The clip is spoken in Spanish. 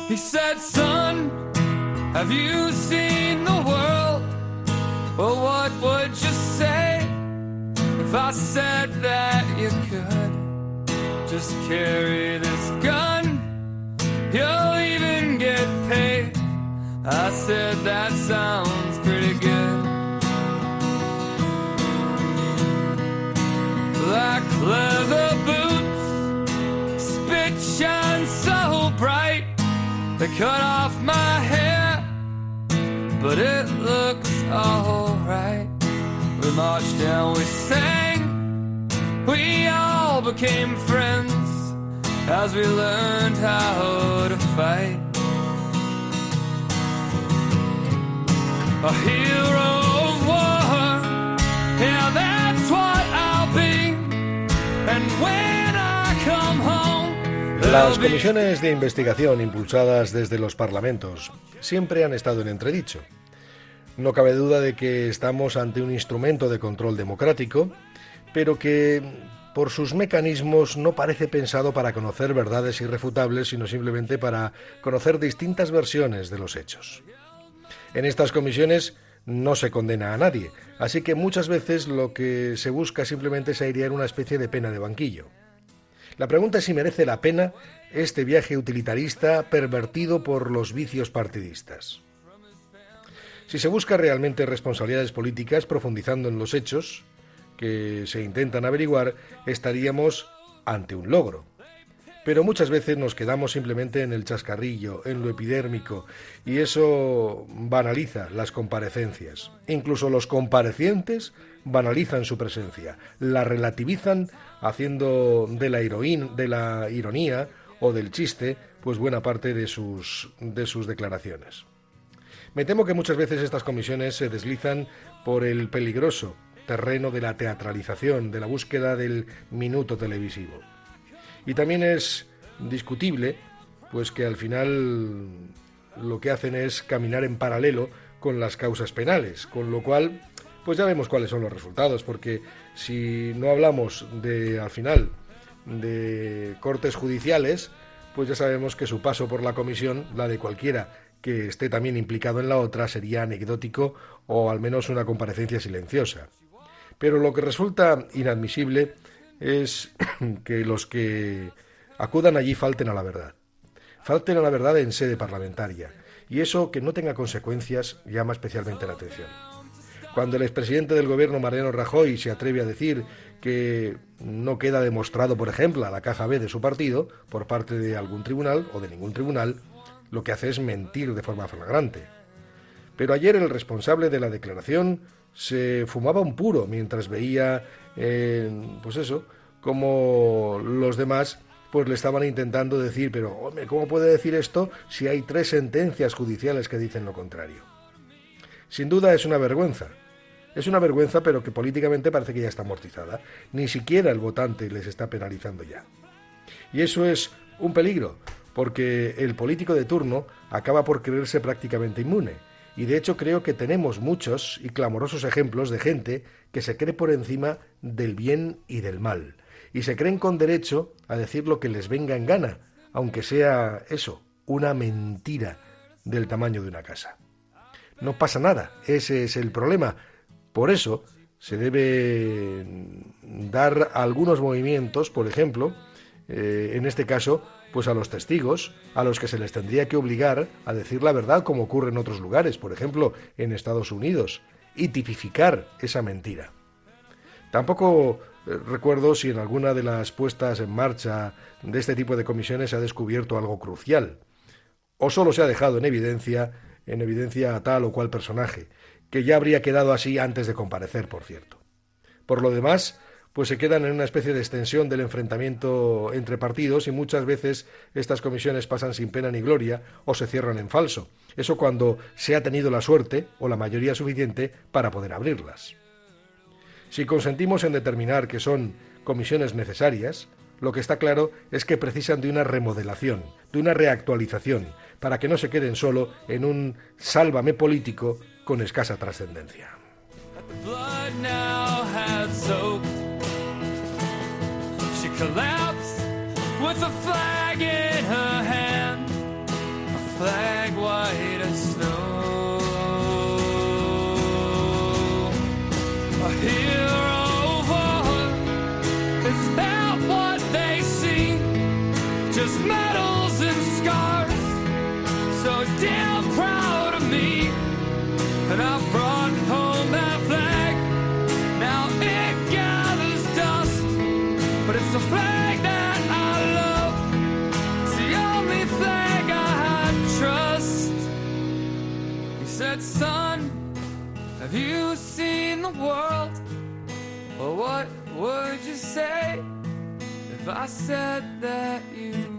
He said, son, have you seen the world? Well, what would you say if I said that you could just carry this gun? You'll even get paid. I said, that sounds pretty good. Like leather boots, spit shines so bright. They cut off my hair, but it looks alright. We marched down, we sang, we all became friends as we learned how to fight. A hero of war, yeah, that's what I'll be. And when I come home. Las comisiones de investigación impulsadas desde los parlamentos siempre han estado en entredicho. No cabe duda de que estamos ante un instrumento de control democrático, pero que por sus mecanismos no parece pensado para conocer verdades irrefutables, sino simplemente para conocer distintas versiones de los hechos. En estas comisiones no se condena a nadie, así que muchas veces lo que se busca simplemente es airear una especie de pena de banquillo. La pregunta es si merece la pena este viaje utilitarista pervertido por los vicios partidistas. Si se busca realmente responsabilidades políticas profundizando en los hechos que se intentan averiguar, estaríamos ante un logro. Pero muchas veces nos quedamos simplemente en el chascarrillo, en lo epidérmico, y eso banaliza las comparecencias. Incluso los comparecientes banalizan su presencia, la relativizan haciendo de la ironía o del chiste pues buena parte de sus declaraciones. Me temo que muchas veces estas comisiones se deslizan por el peligroso terreno de la teatralización, de la búsqueda del minuto televisivo. Y también es discutible pues que al final lo que hacen es caminar en paralelo con las causas penales, con lo cual pues ya vemos cuáles son los resultados, porque si no hablamos al final de cortes judiciales, pues ya sabemos que su paso por la comisión, la de cualquiera que esté también implicado en la otra, sería anecdótico o al menos una comparecencia silenciosa. Pero lo que resulta inadmisible es que los que acudan allí falten a la verdad en sede parlamentaria, y eso que no tenga consecuencias llama especialmente la atención. Cuando el expresidente del gobierno, Mariano Rajoy, se atreve a decir que no queda demostrado, por ejemplo, a la caja B de su partido por parte de algún tribunal o de ningún tribunal, lo que hace es mentir de forma flagrante. Pero ayer el responsable de la declaración se fumaba un puro mientras veía, como los demás pues le estaban intentando decir, pero hombre, ¿cómo puede decir esto si hay 3 sentencias judiciales que dicen lo contrario? Sin duda es una vergüenza. Es una vergüenza, pero que políticamente parece que ya está amortizada. Ni siquiera el votante les está penalizando ya. Y eso es un peligro, porque el político de turno acaba por creerse prácticamente inmune. Y de hecho creo que tenemos muchos y clamorosos ejemplos de gente que se cree por encima del bien y del mal. Y se creen con derecho a decir lo que les venga en gana, aunque sea eso, una mentira del tamaño de una casa. No pasa nada, ese es el problema. Por eso se debe dar algunos movimientos, por ejemplo, en este caso, pues a los testigos, a los que se les tendría que obligar a decir la verdad, como ocurre en otros lugares, por ejemplo, en Estados Unidos, y tipificar esa mentira. Tampoco recuerdo si en alguna de las puestas en marcha de este tipo de comisiones se ha descubierto algo crucial, o solo se ha dejado en evidencia a tal o cual personaje, que ya habría quedado así antes de comparecer, por cierto. Por lo demás, pues se quedan en una especie de extensión del enfrentamiento entre partidos y muchas veces estas comisiones pasan sin pena ni gloria o se cierran en falso. Eso cuando se ha tenido la suerte o la mayoría suficiente para poder abrirlas. Si consentimos en determinar que son comisiones necesarias, lo que está claro es que precisan de una remodelación, de una reactualización, para que no se queden solo en un sálvame político con escasa trascendencia. flag white as snow. A hero war is about what they see, just medals and scars, so damn proud of me. And I brought home that flag, now it gathers dust, but it's the flag that I love, it's the only flag I trust. He said, son, have you seen the world? Well, what would you say if I said that you